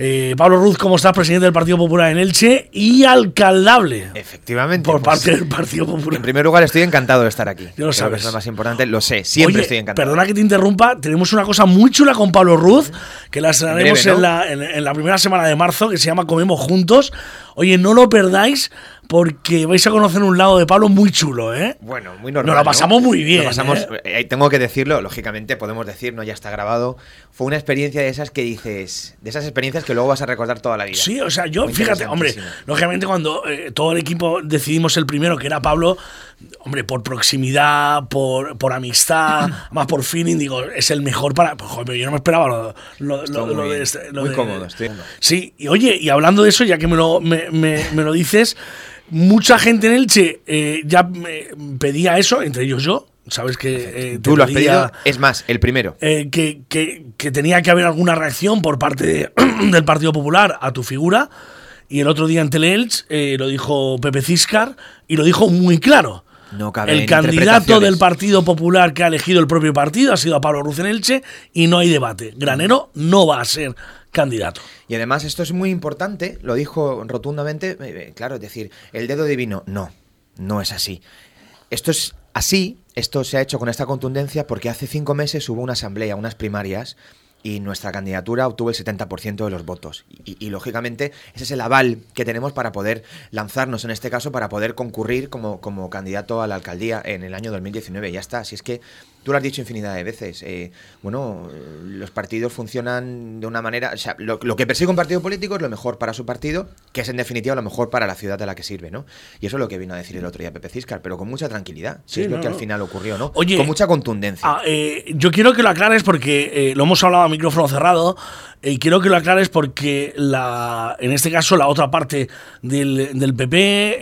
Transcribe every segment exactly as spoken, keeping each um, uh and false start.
Eh, Pablo Ruz, ¿cómo estás? Presidente del Partido Popular en Elche y alcaldable. Efectivamente. Por pues, parte del Partido Popular. En primer lugar, estoy encantado de estar aquí. Yo lo sabes. Es lo más importante, lo sé, siempre Oye, estoy encantado. Perdona que te interrumpa, tenemos una cosa muy chula con Pablo Ruz, que la estrenaremos en, breve, ¿no? en, la, en, en la primera semana de marzo, que se llama Comemos Juntos. Oye, no lo perdáis, porque vais a conocer un lado de Pablo muy chulo, ¿eh? Bueno, muy normal. Nos lo pasamos ¿no? muy bien. Lo pasamos, ¿eh? eh, tengo que decirlo, lógicamente podemos decir, no ya está grabado. Fue una experiencia de esas que dices, de esas experiencias que luego vas a recordar toda la vida. Sí, o sea, yo, Muy fíjate, hombre, interesantísimo. lógicamente cuando eh, todo el equipo decidimos el primero, que era Pablo, hombre, por proximidad, por, por amistad, más por feeling, digo, es el mejor para... Pues, joder, yo no me esperaba lo, lo, lo, muy lo de bien, este... Lo muy de, cómodo, estoy. Sí, y oye, y hablando de eso, ya que me lo, me, me, me lo dices, mucha gente en Elche eh, ya me pedía eso, entre ellos yo. Sabes que eh, Tú lo has pedía, pedido, es más, el primero. eh, que, que, que tenía que haber alguna reacción por parte de, del Partido Popular a tu figura. Y el otro día en Teleelch eh, lo dijo Pepe Ciscar y lo dijo muy claro. No cabe El en candidato interpretaciones. del Partido Popular que ha elegido el propio partido ha sido a Pablo Ruz en Elche y no hay debate. Granero no va a ser candidato. Y además esto es muy importante, lo dijo rotundamente, eh, claro, es decir, el dedo divino, no, no es así. Esto es así, esto se ha hecho con esta contundencia porque hace cinco meses hubo una asamblea, unas primarias, y nuestra candidatura obtuvo el setenta por ciento de los votos. Y, y, y, lógicamente, ese es el aval que tenemos para poder lanzarnos, en este caso, para poder concurrir como, como candidato a la alcaldía en el año dos mil diecinueve. Ya está, así es que tú lo has dicho infinidad de veces. Eh, bueno, los partidos funcionan de una manera... O sea, lo, lo que persigue un partido político es lo mejor para su partido, que es en definitiva lo mejor para la ciudad de la que sirve, ¿no? Y eso es lo que vino a decir el otro día Pepe Ciscar, pero con mucha tranquilidad. Si Sí, es no, lo que no. al final ocurrió, ¿no? Oye, con mucha contundencia. Ah, eh, yo quiero que lo aclares porque eh, lo hemos hablado a micrófono cerrado y quiero que lo aclares porque la, en este caso la otra parte del, del P P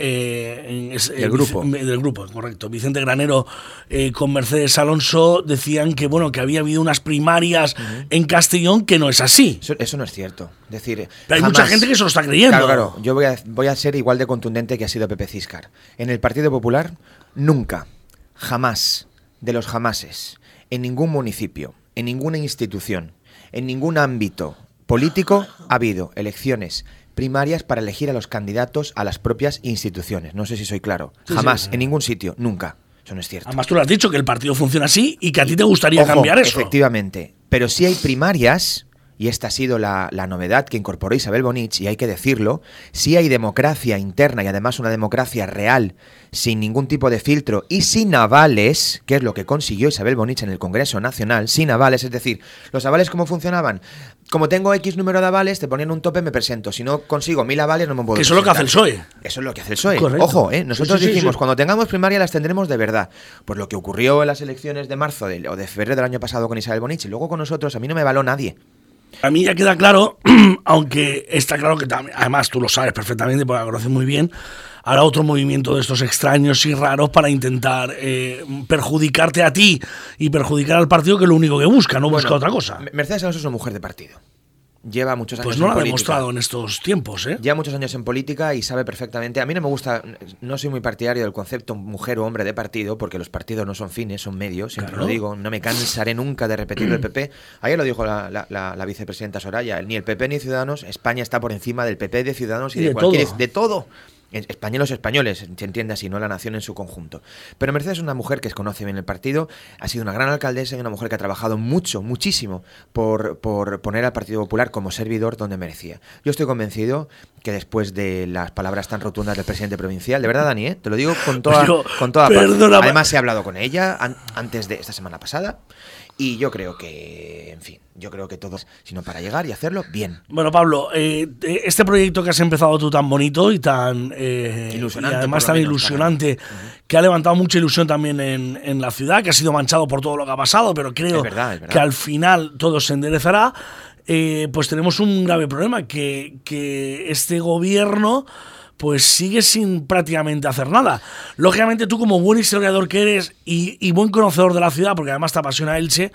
eh, es, Del eh, grupo. Vic- del grupo, correcto. Vicente Granero eh, con Mercedes Alonso decían que bueno que había habido unas primarias uh-huh. en Castellón, que no es así. Eso, eso no es cierto. Es decir, Pero hay jamás, mucha gente que se lo está creyendo. Claro, claro. Yo voy a, voy a ser igual de contundente que ha sido Pepe Ciscar. En el Partido Popular, nunca, jamás, de los jamases, en ningún municipio, en ninguna institución, en ningún ámbito político ha habido elecciones primarias para elegir a los candidatos a las propias instituciones. No sé si soy claro. Sí, Jamás, sí. en ningún sitio, nunca. Eso no es cierto. Además tú lo has dicho, que el partido funciona así y que a ti te gustaría Ojo, cambiar eso. Efectivamente. Pero sí hay primarias, y esta ha sido la, la novedad que incorporó Isabel Bonich, y hay que decirlo, sí hay democracia interna y además una democracia real, sin ningún tipo de filtro y sin avales, que es lo que consiguió Isabel Bonich en el Congreso Nacional, sin avales, es decir, ¿los avales cómo funcionaban? Como tengo X número de avales, te ponían un tope, me presento. Si no consigo mil avales, no me puedo Que eso es lo que hace el P S O E. Eso es lo que hace el P S O E. Correcto. Ojo, ¿eh? Nosotros Sí, sí, sí, dijimos, sí. cuando tengamos primaria las tendremos de verdad. Pues lo que ocurrió en las elecciones de marzo de, o de febrero del año pasado con Isabel Bonich y luego con nosotros, a mí no me való nadie. A mí ya queda claro, aunque está claro que también, además tú lo sabes perfectamente porque la conoces muy bien, hará otro movimiento de estos extraños y raros para intentar eh, perjudicarte a ti y perjudicar al partido, que es lo único que busca, no busca Bueno, otra cosa. Mercedes Alonso es una mujer de partido. Lleva muchos años Pues no en lo ha política. demostrado en estos tiempos, ¿eh? Lleva muchos años en política y sabe perfectamente. A mí no me gusta, no soy muy partidario del concepto mujer o hombre de partido, porque los partidos no son fines, son medios, siempre Claro. lo digo. No me cansaré nunca de repetirlo el P P. Ayer lo dijo la, la, la, la vicepresidenta Soraya, ni el P P ni Ciudadanos, España está por encima del P P, de Ciudadanos y, Y de, de cualquier... todo. De todo. España y los españoles, se entiende así, no la nación en su conjunto. Pero Mercedes es una mujer que conoce bien el partido, ha sido una gran alcaldesa y una mujer que ha trabajado mucho, muchísimo por, por poner al Partido Popular como servidor donde merecía. Yo estoy convencido que después de las palabras tan rotundas del presidente provincial, de verdad, Dani, ¿eh? Te lo digo con toda, Yo, con toda paz. perdona, Además he hablado con ella an- antes de esta semana pasada y yo creo que, en fin, yo creo que todos, sino para llegar y hacerlo bien. Bueno, Pablo, eh, este proyecto que has empezado tú tan bonito y tan eh, Ilusionante, y además por lo tan menos, ilusionante, para mí. Uh-huh. que ha levantado mucha ilusión también en, en la ciudad, que ha sido manchado por todo lo que ha pasado, pero creo Es verdad, es verdad. que al final todo se enderezará. Eh, pues tenemos un grave problema, que, que este gobierno pues sigue sin prácticamente hacer nada. Lógicamente tú, como buen historiador que eres y, y buen conocedor de la ciudad, porque además te apasiona Elche,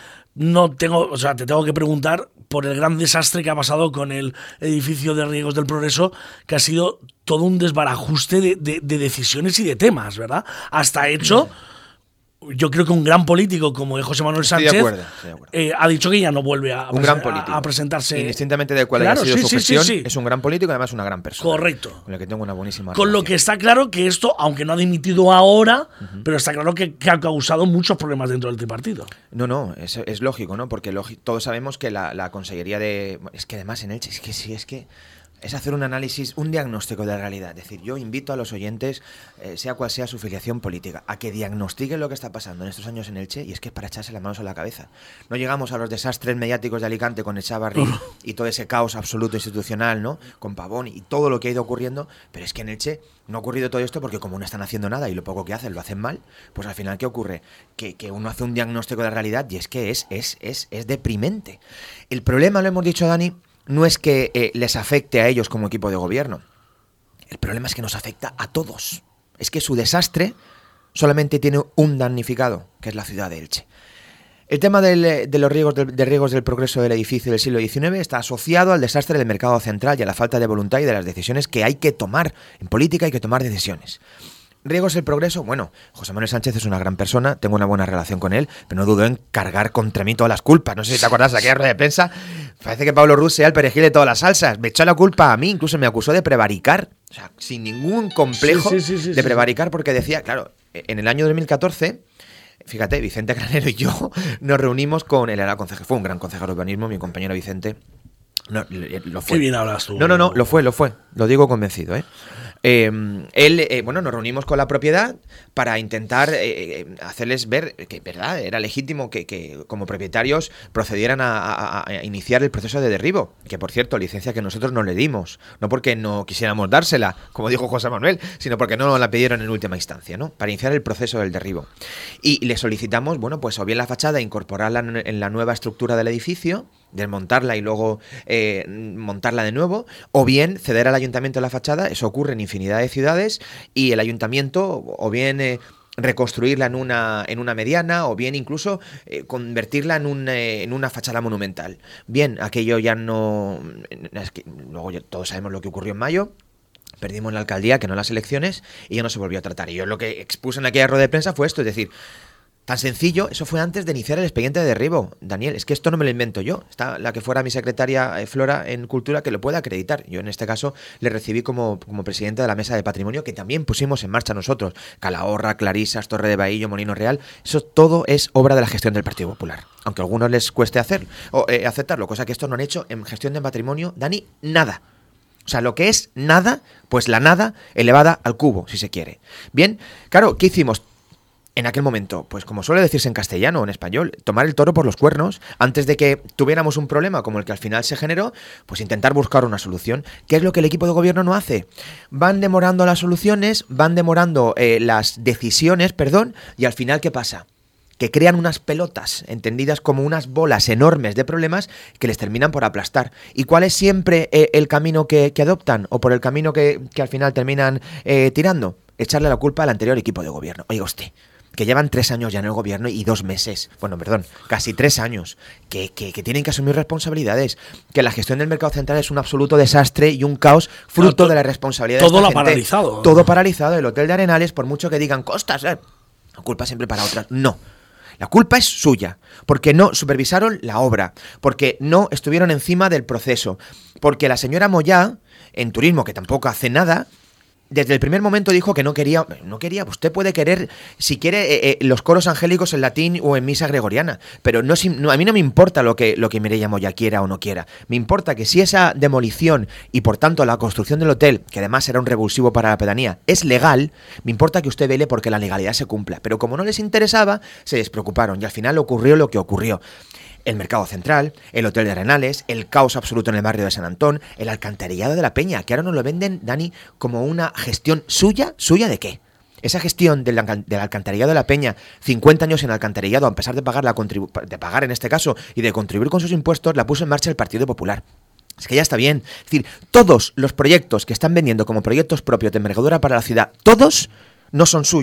no tengo, o sea, te tengo que preguntar por el gran desastre que ha pasado con el edificio de Riegos del Progreso, que ha sido todo un desbarajuste de, de, de decisiones y de temas, ¿verdad? Hasta hecho yo creo que un gran político como José Manuel Sánchez estoy de acuerdo, estoy de acuerdo. Eh, ha dicho que ya no vuelve a, un gran político. a, a presentarse. Indistintamente de cuál claro, haya sido sí, su sí, gestión, sí, sí. es un gran político y además una gran persona. Correcto. Con el que tengo una buenísima Con relación. lo que está claro que esto, aunque no ha dimitido ahora, uh-huh. pero está claro que, que ha causado muchos problemas dentro del tripartito. No, no, es, es lógico, ¿no? Porque lógico, todos sabemos que la, la Consellería de... Es que además en Elche, es que sí, es que... Es hacer un análisis, un diagnóstico de la realidad. Es decir, yo invito a los oyentes, eh, sea cual sea su filiación política, a que diagnostiquen lo que está pasando en estos años en Elche, y es que es para echarse las manos a la cabeza. No llegamos a los desastres mediáticos de Alicante con Echavarri uh. y todo ese caos absoluto institucional, ¿no? Con Pavón y todo lo que ha ido ocurriendo, pero es que en Elche no ha ocurrido todo esto porque como no están haciendo nada y lo poco que hacen lo hacen mal, pues al final ¿qué ocurre? Que, que uno hace un diagnóstico de la realidad y es que es, es, es, es deprimente. El problema, lo hemos dicho, Dani, no es que eh, les afecte a ellos como equipo de gobierno. El problema es que nos afecta a todos. Es que su desastre solamente tiene un damnificado, que es la ciudad de Elche. El tema del, de los riesgos del, de riesgos del progreso del edificio del siglo diecinueve está asociado al desastre del mercado central y a la falta de voluntad y de las decisiones que hay que tomar. En política hay que tomar decisiones. ¿Riesgos del progreso? Bueno, José Manuel Sánchez es una gran persona, tengo una buena relación con él, pero no dudo en cargar contra mí todas las culpas. No sé si te acuerdas de aquella rueda de prensa. Parece que Pablo Rus sea el perejil de todas las salsas. Me echó la culpa a mí, incluso me acusó de prevaricar. O sea, sin ningún complejo sí, sí, sí, sí, de prevaricar, porque decía, claro, en el año dos mil catorce... Fíjate, Vicente Granero y yo nos reunimos con él, era concejal, fue un gran concejal de urbanismo, mi compañero Vicente. No, lo fue. Qué bien hablas tú. No, no, no, lo fue, lo fue. Lo digo convencido, ¿eh? Eh, él, eh, bueno, nos reunimos con la propiedad para intentar eh, hacerles ver que, verdad, era legítimo que, que como propietarios procedieran a, a, a iniciar el proceso de derribo, que por cierto, licencia que nosotros no le dimos, no porque no quisiéramos dársela, como dijo José Manuel, sino porque no nos la pidieron en última instancia, ¿no? Para iniciar el proceso del derribo. Y le solicitamos, bueno, pues o bien la fachada, incorporarla en la nueva estructura del edificio, desmontarla y luego eh, montarla de nuevo, o bien ceder al ayuntamiento la fachada. Eso ocurre en infinidad de ciudades, y el ayuntamiento o bien eh, reconstruirla en una, en una mediana, o bien incluso eh, convertirla en, un, eh, en una fachada monumental. Bien, aquello ya no... Es que luego ya todos sabemos lo que ocurrió en mayo. Perdimos la alcaldía, que no las elecciones, y ya no se volvió a tratar. Y yo lo que expuse en aquella rueda de prensa fue esto, es decir... Tan sencillo, eso fue antes de iniciar el expediente de derribo. Daniel, es que esto no me lo invento yo. Está la que fuera mi secretaria eh, Flora en Cultura que lo puede acreditar. Yo en este caso le recibí como, como presidenta de la Mesa de Patrimonio, que también pusimos en marcha nosotros. Calahorra, Clarisas, Torre de Bahillo, Molino Real. Eso todo es obra de la gestión del Partido Popular. Aunque a algunos les cueste hacer, o, eh, aceptarlo, cosa que estos no han hecho en gestión de patrimonio, Dani, nada. O sea, lo que es nada, pues la nada elevada al cubo, si se quiere. Bien, claro, ¿qué hicimos? En aquel momento, pues como suele decirse en castellano o en español, tomar el toro por los cuernos antes de que tuviéramos un problema como el que al final se generó, pues intentar buscar una solución. ¿Qué es lo que el equipo de gobierno no hace? Van demorando las soluciones, van demorando eh, las decisiones, perdón, y al final, ¿qué pasa? Que crean unas pelotas, entendidas como unas bolas enormes de problemas que les terminan por aplastar. ¿Y cuál es siempre eh, el camino que, que adoptan? ¿O por el camino que, que al final terminan eh, tirando? Echarle la culpa al anterior equipo de gobierno. Oiga usted, que llevan tres años ya en el gobierno y dos meses, bueno, perdón, casi tres años, que, que, que tienen que asumir responsabilidades, que la gestión del mercado central es un absoluto desastre y un caos fruto no, to, de la responsabilidad de todo esta lo gente. paralizado. Todo paralizado. El Hotel de Arenales, por mucho que digan costas, eh, la culpa siempre para otras. No. La culpa es suya, porque no supervisaron la obra, porque no estuvieron encima del proceso, porque la señora Moyá, en turismo, que tampoco hace nada, desde el primer momento dijo que no quería, no quería, usted puede querer, si quiere, eh, eh, los coros angélicos en latín o en misa gregoriana, pero no, no, a mí no me importa lo que, lo que Mireia Moya quiera o no quiera, me importa que si esa demolición y por tanto la construcción del hotel, que además era un revulsivo para la pedanía, es legal, me importa que usted vele porque la legalidad se cumpla, pero como no les interesaba, se despreocuparon y al final ocurrió lo que ocurrió. El mercado central, el hotel de Arenales, el caos absoluto en el barrio de San Antón, el alcantarillado de la Peña, que ahora nos lo venden, Dani, como una gestión suya. ¿Suya de qué? Esa gestión del, del alcantarillado de la Peña, cincuenta años en alcantarillado, a pesar de pagar, la contribu- de pagar en este caso y de contribuir con sus impuestos, la puso en marcha el Partido Popular. Es que ya está bien. Es decir, todos los proyectos que están vendiendo como proyectos propios de envergadura para la ciudad, todos no son suyos.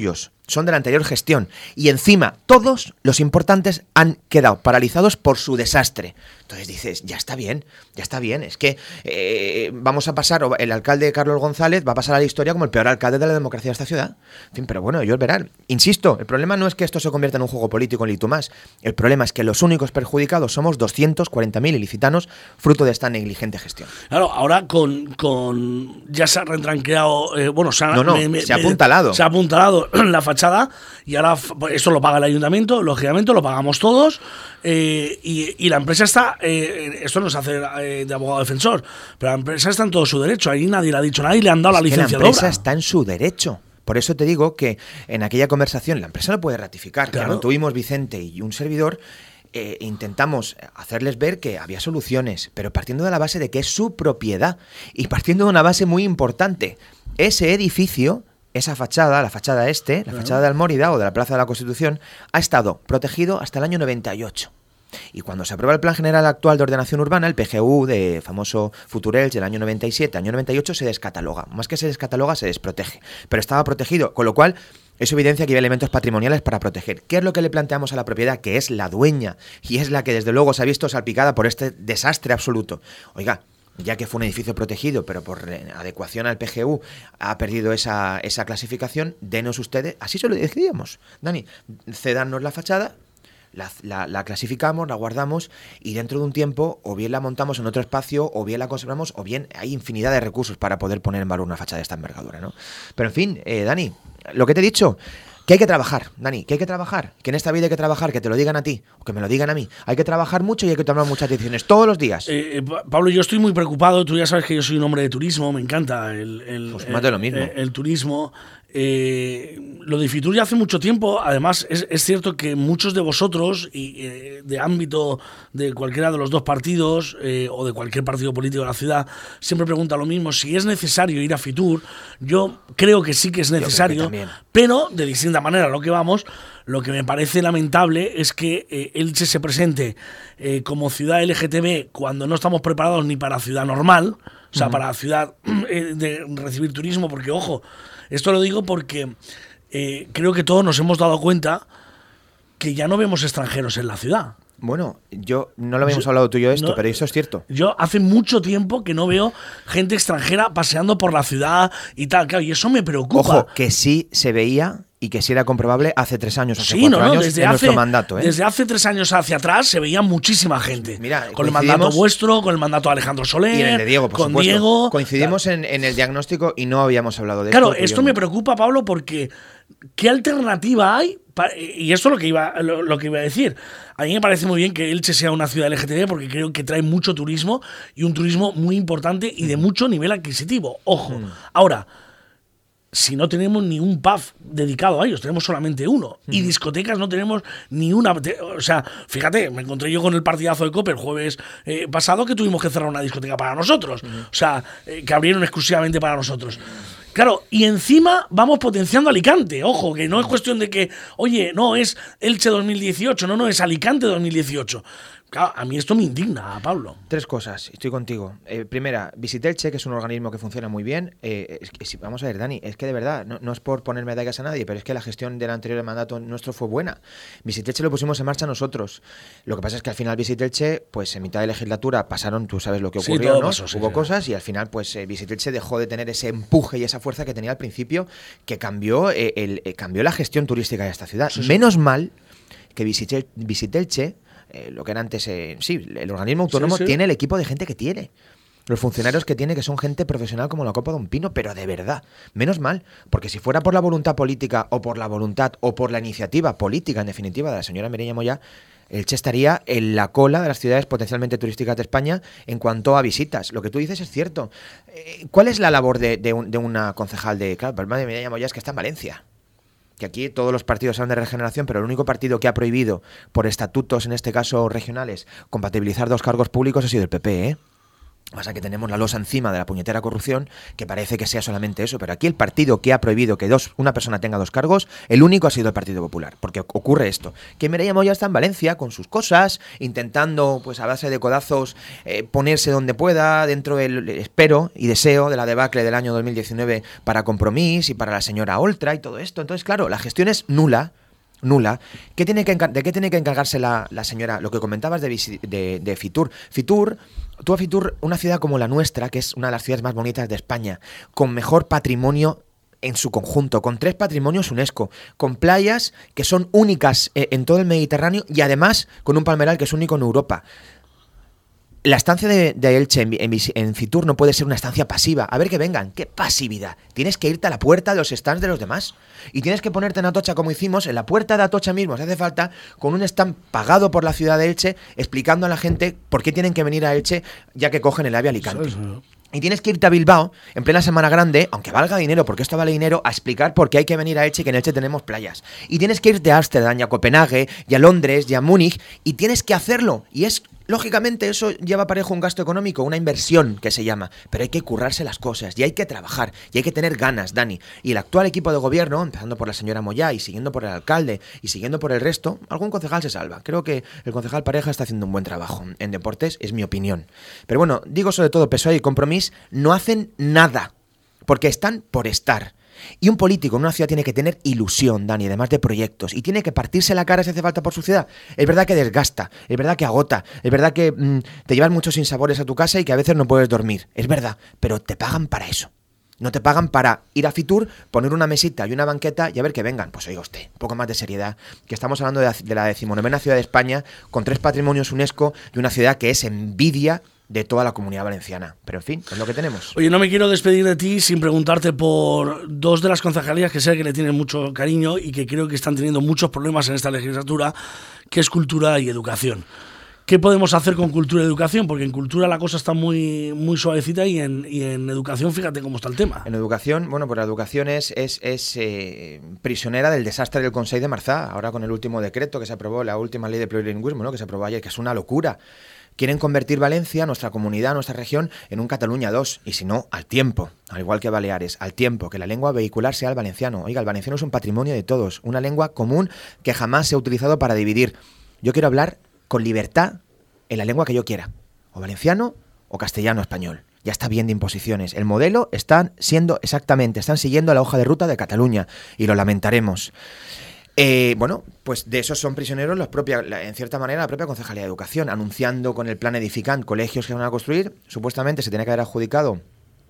son de la anterior gestión. Y encima, todos los importantes han quedado paralizados por su desastre. Entonces dices, ya está bien, ya está bien. Es que eh, vamos a pasar, el alcalde Carlos González va a pasar a la historia como el peor alcalde de la democracia de esta ciudad. En fin, pero bueno, ellos verán. Insisto, el problema no es que esto se convierta en un juego político en Litumás. El problema es que los únicos perjudicados somos doscientos cuarenta mil ilicitanos fruto de esta negligente gestión. Claro, ahora con, con ya se ha retranqueado, eh, bueno, se ha, no, no, me, me, se ha apuntalado. Se ha apuntalado la fachada y ahora eso lo paga el ayuntamiento, lógicamente lo pagamos todos. Eh, y, y la empresa está, eh, esto no es hacer eh, de abogado defensor, pero la empresa está en todo su derecho, ahí nadie le ha dicho nada y le han dado es la licencia que la empresa de obra. Está en su derecho. Por eso te digo que en aquella conversación la empresa lo puede ratificar. Claro. Cuando tuvimos Vicente y un servidor, eh, intentamos hacerles ver que había soluciones, pero partiendo de la base de que es su propiedad y partiendo de una base muy importante. Ese edificio, esa fachada, la fachada este, la claro. fachada de Almórida o de la Plaza de la Constitución, ha estado protegido hasta el año noventa y ocho. Y cuando se aprueba el Plan General Actual de Ordenación Urbana, el P G U de famoso Futurells del año noventa y siete, año noventa y ocho, se descataloga. Más que se descataloga, se desprotege. Pero estaba protegido, con lo cual eso evidencia que había elementos patrimoniales para proteger. ¿Qué es lo que le planteamos a la propiedad? Que es la dueña y es la que desde luego se ha visto salpicada por este desastre absoluto. Oiga, ya que fue un edificio protegido, pero por adecuación al P G U ha perdido esa, esa clasificación, denos ustedes, así se lo decidíamos. Dani, cedarnos la fachada, La, la, la clasificamos, la guardamos y dentro de un tiempo o bien la montamos en otro espacio o bien la conservamos o bien hay infinidad de recursos para poder poner en valor una fachada de esta envergadura, ¿no? Pero en fin, eh, Dani, lo que te he dicho, que hay que trabajar, Dani, que hay que trabajar, que en esta vida hay que trabajar, que te lo digan a ti o que me lo digan a mí, hay que trabajar mucho y hay que tomar muchas decisiones todos los días. Eh, eh, Pablo, yo estoy muy preocupado, tú ya sabes que yo soy un hombre de turismo, me encanta el, el, pues más de lo mismo. el, el, el turismo. Eh, lo de Fitur ya hace mucho tiempo, además es, es cierto que muchos de vosotros y eh, de ámbito de cualquiera de los dos partidos eh, o de cualquier partido político de la ciudad siempre preguntan lo mismo, si es necesario ir a Fitur. Yo creo que sí que es necesario, pero de distinta manera. Lo que vamos, lo que me parece lamentable es que eh, Elche se presente eh, como ciudad L G T B cuando no estamos preparados ni para ciudad normal, o sea, uh-huh. para ciudad eh, de recibir turismo, porque ojo, esto lo digo porque eh, creo que todos nos hemos dado cuenta que ya no vemos extranjeros en la ciudad. Bueno, yo no lo habíamos yo, hablado tú y yo esto, no, pero eso es cierto. Yo hace mucho tiempo que no veo gente extranjera paseando por la ciudad y tal, claro, y eso me preocupa. Ojo, que sí se veía y que sí era comprobable hace tres años, hace sí, cuatro no, no, años desde en hace, nuestro mandato. ¿eh? Desde hace tres años hacia atrás se veía muchísima gente. Mira, con el mandato vuestro, con el mandato de Alejandro Soler, y en el de Diego, por con supuesto. Diego. Coincidimos en, en el diagnóstico y no habíamos hablado de claro, esto. Claro, esto me preocupa, Pablo, porque ¿qué alternativa hay? Para, y esto es lo que, iba, lo, lo que iba a decir. A mí me parece muy bien que Elche sea una ciudad L G T B porque creo que trae mucho turismo y un turismo muy importante y de mucho nivel adquisitivo. Ojo, mm. ahora, si no tenemos ni un pub dedicado a ellos, tenemos solamente uno. Mm. Y discotecas no tenemos ni una. O sea, fíjate, me encontré yo con el partidazo de Copa el jueves eh, pasado que tuvimos que cerrar una discoteca para nosotros. Mm. O sea, eh, que abrieron exclusivamente para nosotros. Claro, y encima vamos potenciando Alicante. Ojo, que no es cuestión de que, oye, no, es Elche dos mil dieciocho, no, no, es Alicante dos mil dieciocho. Claro, a mí esto me indigna, Pablo. Tres cosas, estoy contigo. Eh, primera, Visitelche, que es un organismo que funciona muy bien. Eh, es que, vamos a ver, Dani, es que de verdad, no, no es por poner medallas a nadie, pero es que la gestión del anterior mandato nuestro fue buena. Visitelche lo pusimos en marcha nosotros. Lo que pasa es que al final Visitelche, pues en mitad de legislatura pasaron, tú sabes lo que ocurrió, sí, ¿no? Pasó, sí, Hubo sí. cosas y al final, pues eh, Visitelche dejó de tener ese empuje y esa fuerza que tenía al principio, que cambió, eh, el, eh, cambió la gestión turística de esta ciudad. Sí, sí. Menos mal que Visitel, Visitelche, Eh, lo que era antes, eh, sí, el organismo autónomo sí, sí. tiene el equipo de gente que tiene. Los funcionarios que tiene, que son gente profesional como la copa de un pino, pero de verdad, menos mal, porque si fuera por la voluntad política o por la voluntad o por la iniciativa política, en definitiva, de la señora Mireia Moya, Elche estaría en la cola de las ciudades potencialmente turísticas de España en cuanto a visitas. Lo que tú dices es cierto. Eh, ¿Cuál es la labor de, de, un, de una concejal de... Claro, el problema de Mireia Moya es que está en Valencia. Que aquí todos los partidos hablan de regeneración, pero el único partido que ha prohibido, por estatutos, en este caso regionales, compatibilizar dos cargos públicos ha sido el P P, ¿eh? Pasa que tenemos la losa encima de la puñetera corrupción, que parece que sea solamente eso, pero aquí el partido que ha prohibido que dos, una persona tenga dos cargos, el único ha sido el Partido Popular, porque ocurre esto, que Mireia Moya está en Valencia con sus cosas, intentando, pues a base de codazos, eh, ponerse donde pueda, dentro del, espero y deseo, de la debacle del año dos mil diecinueve para Compromís y para la señora Oltra y todo esto. Entonces, claro, la gestión es nula, nula. ¿Qué tiene que ¿De qué tiene que encargarse la, la señora? Lo que comentabas de, de, de Fitur. Fitur, tú a Fitur, una ciudad como la nuestra, que es una de las ciudades más bonitas de España, con mejor patrimonio en su conjunto, con tres patrimonios UNESCO, con playas que son únicas eh, en todo el Mediterráneo y además con un palmeral que es único en Europa. La estancia de, de Elche en, en, en Fitur no puede ser una estancia pasiva. A ver que vengan. ¿Qué pasividad? Tienes que irte a la puerta de los stands de los demás. Y tienes que ponerte en Atocha, como hicimos, en la puerta de Atocha mismo, si hace falta, con un stand pagado por la ciudad de Elche, explicando a la gente por qué tienen que venir a Elche, ya que cogen el AVE a Alicante. Eso, eso. Y tienes que irte a Bilbao, en plena Semana Grande, aunque valga dinero, porque esto vale dinero, a explicar por qué hay que venir a Elche y que en Elche tenemos playas. Y tienes que irte a Ámsterdam, y a Copenhague, y a Londres, y a Múnich, y tienes que hacerlo. Y es... Lógicamente eso lleva parejo un gasto económico, una inversión que se llama, pero hay que currarse las cosas y hay que trabajar y hay que tener ganas, Dani. Y el actual equipo de gobierno, empezando por la señora Moyá y siguiendo por el alcalde y siguiendo por el resto, algún concejal se salva. Creo que el concejal Pareja está haciendo un buen trabajo en deportes, es mi opinión. Pero bueno, digo sobre todo P S O E y Compromís, no hacen nada, porque están por estar. Y un político en una ciudad tiene que tener ilusión, Dani, además de proyectos, y tiene que partirse la cara si hace falta por su ciudad. Es verdad que desgasta, es verdad que agota, es verdad que mmm, te llevas muchos sinsabores a tu casa y que a veces no puedes dormir, es verdad, pero te pagan para eso. No te pagan para ir a Fitur, poner una mesita y una banqueta y a ver que vengan. Pues oiga usted, un poco más de seriedad, que estamos hablando de la, de la decimonovena ciudad de España, con tres patrimonios UNESCO y una ciudad que es envidia de toda la Comunidad Valenciana. Pero en fin, es lo que tenemos. Oye, no me quiero despedir de ti sin preguntarte por dos de las concejalías que sé que le tienen mucho cariño y que creo que están teniendo muchos problemas en esta legislatura, que es cultura y educación. ¿Qué podemos hacer con cultura y educación? Porque en cultura la cosa está muy, muy suavecita y en, y en educación fíjate cómo está el tema. En educación, bueno, pues la educación es, es, es eh, prisionera del desastre del Consell de Marzá, ahora con el último decreto que se aprobó, la última ley de plurilingüismo, ¿no?, que se aprobó ayer, que es una locura. Quieren convertir Valencia, nuestra comunidad, nuestra región, en un Cataluña dos, y si no, al tiempo, al igual que Baleares, al tiempo, que la lengua vehicular sea el valenciano. Oiga, el valenciano es un patrimonio de todos, una lengua común que jamás se ha utilizado para dividir. Yo quiero hablar con libertad en la lengua que yo quiera, o valenciano o castellano español. Ya está bien de imposiciones. El modelo están siendo exactamente, están siguiendo la hoja de ruta de Cataluña, y lo lamentaremos. Eh, bueno, pues de esos son prisioneros los propios, en cierta manera, la propia Concejalía de Educación, anunciando con el plan Edificant colegios que van a construir. Supuestamente se tenía que haber adjudicado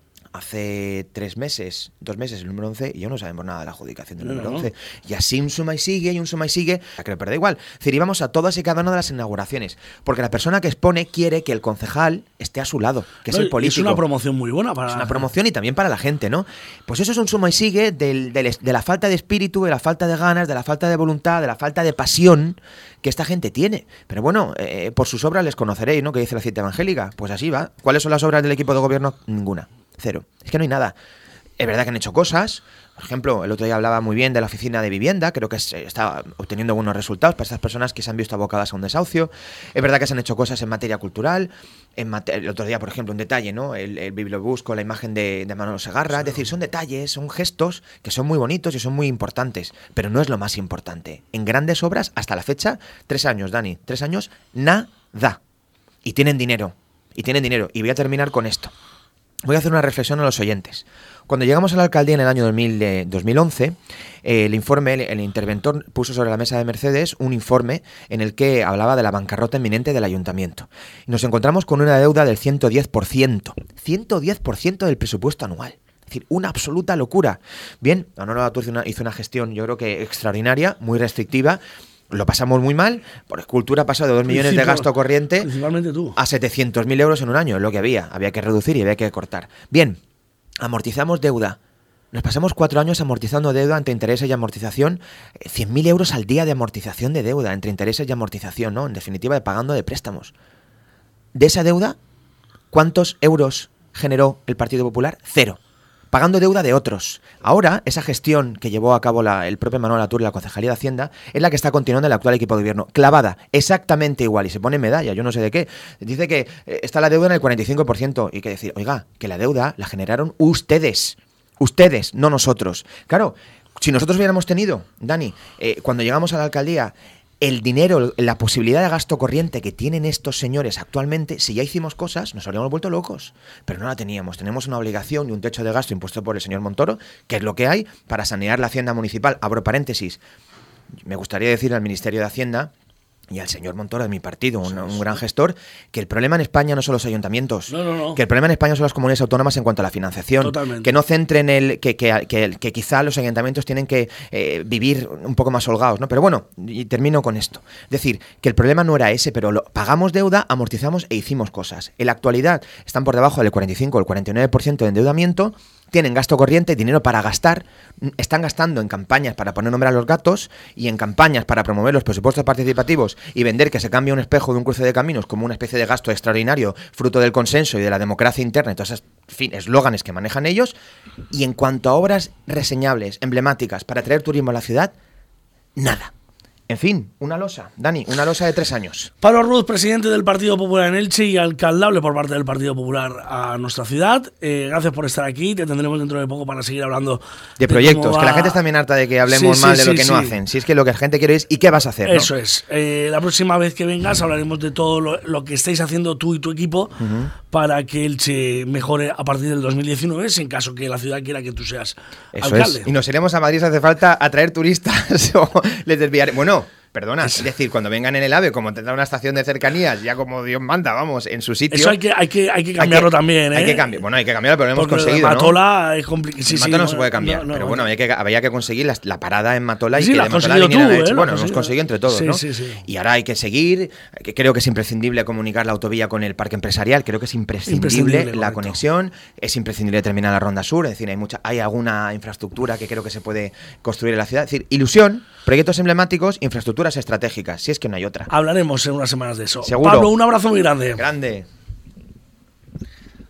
hace tres meses, dos meses el número once, y yo no sabemos nada de la adjudicación del número no, no. once. Y así un suma y sigue, y un suma y sigue, a que me da igual. Es decir, íbamos a todas y cada una de las inauguraciones, porque la persona que expone quiere que el concejal esté a su lado, que no, es el político. Es una promoción muy buena para... Es una promoción y también para la gente, ¿no? Pues eso es un suma y sigue del, del, de la falta de espíritu, de la falta de ganas, de la falta de voluntad, de la falta de pasión que esta gente tiene. Pero bueno, eh, por sus obras les conoceréis, ¿no?, que dice la cita evangélica. Pues así va. ¿Cuáles son las obras del equipo de gobierno? Ninguna. Cero. Es que no hay nada. Es verdad que han hecho cosas. Por ejemplo, el otro día hablaba muy bien de la oficina de vivienda. Creo que se está obteniendo buenos resultados para estas personas que se han visto abocadas a un desahucio. Es verdad que se han hecho cosas en materia cultural. En mate- el otro día, por ejemplo, un detalle, ¿no? El, el bibliobús con la imagen de, de Manolo Segarra. Sí. Es decir, son detalles, son gestos que son muy bonitos y son muy importantes. Pero no es lo más importante. En grandes obras, hasta la fecha, tres años, Dani. Tres años, nada. Y tienen dinero. Y tienen dinero. Y voy a terminar con esto. Voy a hacer una reflexión a los oyentes. Cuando llegamos a la alcaldía en el año dos mil, eh, dos mil once, eh, el informe, el, el interventor puso sobre la mesa de Mercedes un informe en el que hablaba de la bancarrota inminente del ayuntamiento. Y nos encontramos con una deuda del ciento diez por ciento. ciento diez por ciento del presupuesto anual. Es decir, una absoluta locura. Bien, Manolo Atur hizo una, hizo una gestión, yo creo que extraordinaria, muy restrictiva. Lo pasamos muy mal, por cultura ha pasado de dos millones sí, de gasto corriente principalmente tú. a setecientos mil euros en un año, es lo que había. Había que reducir y había que cortar. Bien, amortizamos deuda. Nos pasamos cuatro años amortizando deuda entre intereses y amortización. cien mil euros al día de amortización de deuda, entre intereses y amortización, ¿no? En definitiva, de pagando de préstamos. De esa deuda, ¿cuántos euros generó el Partido Popular? Cero. pagando deuda de otros. Ahora, esa gestión que llevó a cabo la, el propio Manuel Atur y la Concejalía de Hacienda es la que está continuando el actual equipo de gobierno, clavada, exactamente igual, y se pone medalla, yo no sé de qué. Dice que eh, está la deuda en el cuarenta y cinco por ciento, y que decir, oiga, que la deuda la generaron ustedes, ustedes, no nosotros. Claro, si nosotros hubiéramos tenido, Dani, eh, cuando llegamos a la alcaldía, el dinero, la posibilidad de gasto corriente que tienen estos señores actualmente, si ya hicimos cosas, nos habríamos vuelto locos. Pero no la teníamos. Tenemos una obligación y un techo de gasto impuesto por el señor Montoro, que es lo que hay, para sanear la hacienda municipal. Abro paréntesis. Me gustaría decir al Ministerio de Hacienda y al señor Montoro de mi partido, un, un gran gestor, que el problema en España no son los ayuntamientos, no, no, no. que el problema en España son las comunidades autónomas en cuanto a la financiación. Totalmente. Que no centren el que, que, que, que quizá los ayuntamientos tienen que eh, vivir un poco más holgados, ¿no? Pero bueno, y termino con esto. Es decir, que el problema no era ese, pero lo, pagamos deuda, amortizamos e hicimos cosas. En la actualidad están por debajo del cuarenta y cinco o el cuarenta y nueve por ciento de endeudamiento. Tienen gasto corriente, dinero para gastar, están gastando en campañas para poner nombre a los gatos y en campañas para promover los presupuestos participativos y vender que se cambia un espejo de un cruce de caminos como una especie de gasto extraordinario, fruto del consenso y de la democracia interna y todos esos eslóganes que manejan ellos. Y en cuanto a obras reseñables, emblemáticas, para traer turismo a la ciudad, nada. En fin, una losa, Dani, una losa de tres años. Pablo Ruz, presidente del Partido Popular en Elche y alcaldable por parte del Partido Popular a nuestra ciudad. Eh, gracias por estar aquí. Te tendremos dentro de poco para seguir hablando de, de proyectos. Que la gente está también harta de que hablemos sí, mal sí, de lo que sí, no sí. hacen. Si es que lo que la gente quiere es ¿y qué vas a hacer? Eso ¿no? es. Eh, la próxima vez que vengas hablaremos de todo lo, lo que estáis haciendo tú y tu equipo uh-huh. para que Elche mejore a partir del dos mil diecinueve, en caso que la ciudad quiera que tú seas Eso alcalde. Es. Y nos iremos a Madrid si hace falta a traer turistas o les desviaré. Bueno. Perdona, es decir, cuando vengan en el AVE, como tendrá una estación de cercanías, ya como Dios manda, vamos, en su sitio. Eso hay que, hay que, hay que cambiarlo hay que, también, ¿eh? Hay que cambiar. Bueno, hay que cambiarlo, pero lo hemos Porque conseguido, Matola ¿no? es complicado. Sí, Matola sí, no, no se puede cambiar, no, no, pero bueno, había que, había que conseguir la, la parada en Matola y sí, que la de Matola viniera tú, hecho. ¿eh? Bueno, lo hemos conseguido entre todos, sí, ¿no? Sí, sí. Y ahora hay que seguir, que creo que es imprescindible comunicar la autovía con el parque empresarial, creo que es imprescindible, imprescindible la correcto. conexión, es imprescindible terminar la Ronda Sur, es decir, hay mucha, hay alguna infraestructura que creo que se puede construir en la ciudad, es decir, ilusión, proyectos emblemáticos, infraestructuras estratégicas, si es que no hay otra. Hablaremos en unas semanas de eso. Seguro. Pablo, un abrazo muy grande. Grande.